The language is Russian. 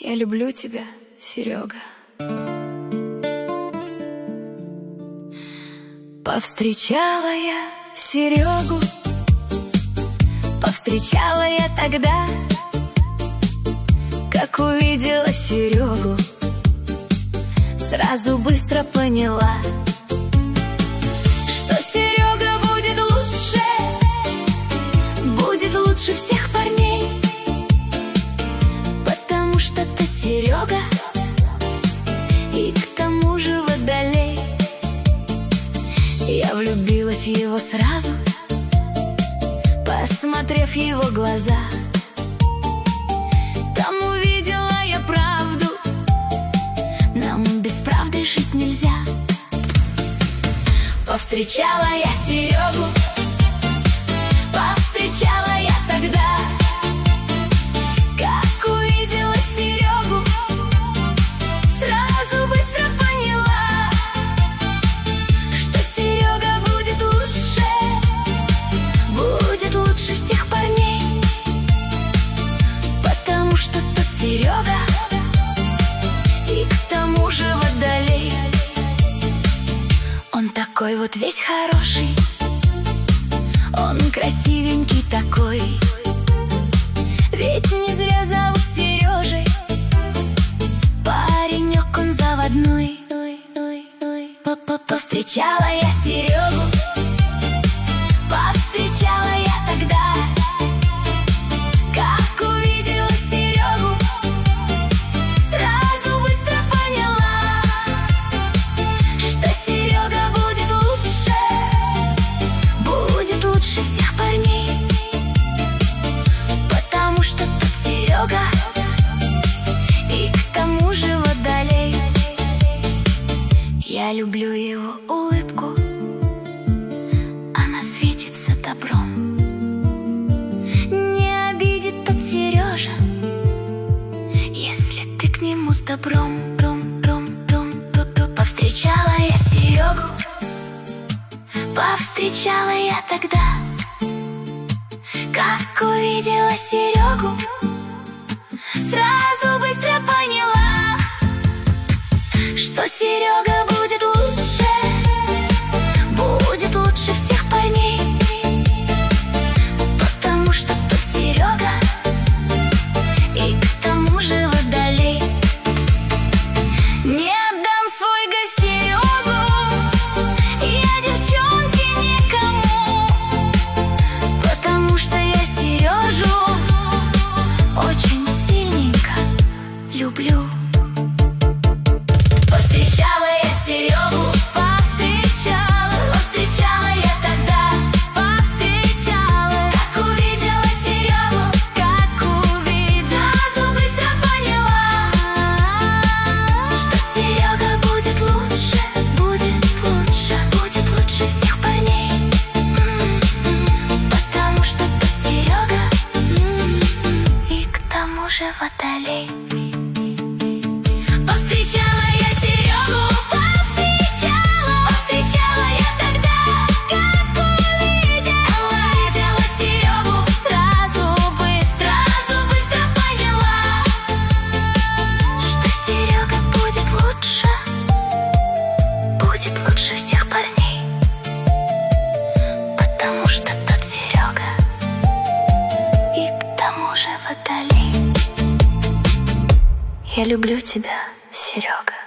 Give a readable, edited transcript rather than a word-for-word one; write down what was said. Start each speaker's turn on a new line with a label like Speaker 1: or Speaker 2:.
Speaker 1: Я люблю тебя, Серега. Повстречала я Серегу, повстречала я тогда, как увидела Серегу, сразу быстро поняла, что Серега будет лучше всех парней, потому что тот Серега и к тому же водолей. Я влюбилась в его сразу, посмотрев его глаза. Там увидела я правду, нам без правды жить нельзя. Повстречала я Серегу, повстречала я тогда, как увидела Серегу, сразу быстро поняла, что Серега будет лучше всех парней, потому что тот Серега и к тому же водолей. Он такой вот весь хороший, он красивенький такой, ведь не зря зовут Сережей. Паренек он заводной. Повстречала я Серегу, повстречала я тогда, как увидела Серегу, сразу быстро поняла, что Серега будет лучше всех парней, потому что тот Серега и к тому же водолей. Я люблю его улыбку, она светится добром. Не обидит тот Сережа, если ты к нему с добром. Повстречала я Серегу, повстречала я тогда, как увидела Серегу, сразу быстро поняла, что Серега будет лучше всех парней, потому что тот Серега и к тому же водолей. Не отдам свой Серегу я девчонке никому, потому что я Сережу очень сильненько люблю. Повстречала я Серегу, повстречала я тогда, повстречала, как увидела Серегу, сразу быстро поняла, что Серега будет лучше всех парней, потому что тот Серега и к тому же водолей. Повстречала я Серегу, повстречала я тогда, как увидела Серегу, сразу быстро поняла, что Серега будет лучше всех парней, потому что тот Серега и к тому же водолей. Я люблю тебя, Серега.